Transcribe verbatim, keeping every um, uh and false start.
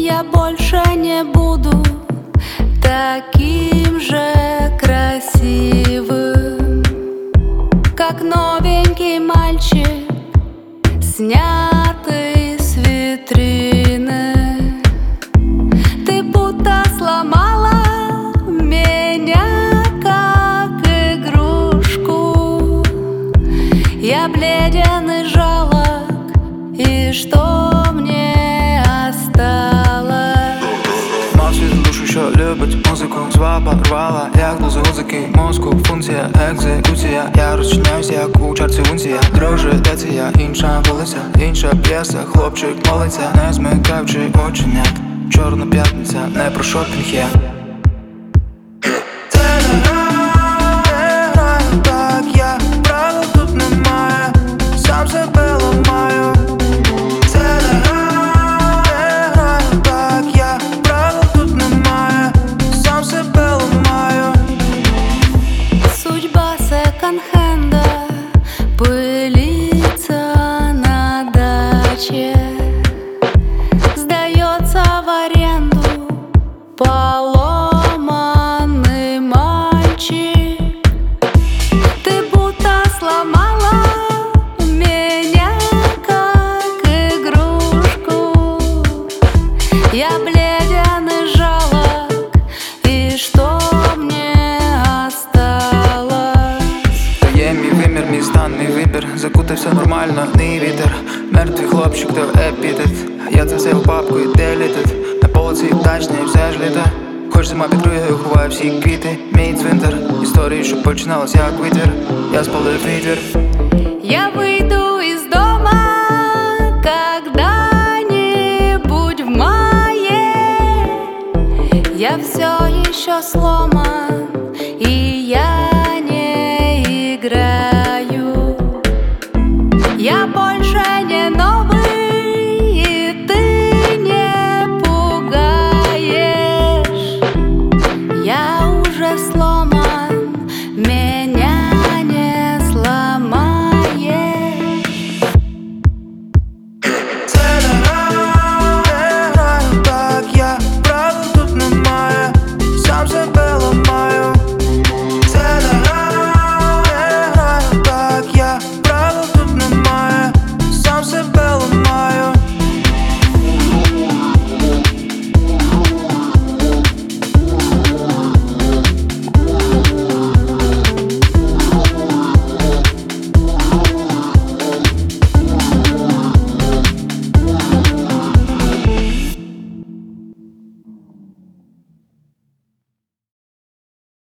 Я больше не буду таким же красивым, как новенький мальчик, снятый с витрины. Ты будто сломала меня, как игрушку. Я бледен и жалок, и что мне осталось? Світ душу, що любить музику, зваба рвала, як до музики, мозку, функція, екзекуція. Я розчиняюсь, як у чарці унція. Друже, де це я, інша вулиця, інша п'єса, хлопчик молиться, не змикаючи оченят. Чорна п'ятниця, не про шопінг я. Це не гра, так я, правил тут немає, сам себе ламаю. Секонд-хенда пылится на даче, сдается в аренду поломанный мальчик. Ты будто сломала меня, как игрушку. Я бледен и жалок, и что мне осталось? Є мій вимір, мій стан, мій вибір. Закутався нормально, не вітер. Мертвий хлопчик, то епітет. Я це все у папку і делітет. На полиці вдачне і все ж літа. Хоч зима під кригою ховає всі квіти. Мій цвинтар, історії, що починалась як вітер. Я спалив вітер. Я выйду из дома когда-нибудь в мае. Я все еще сломан.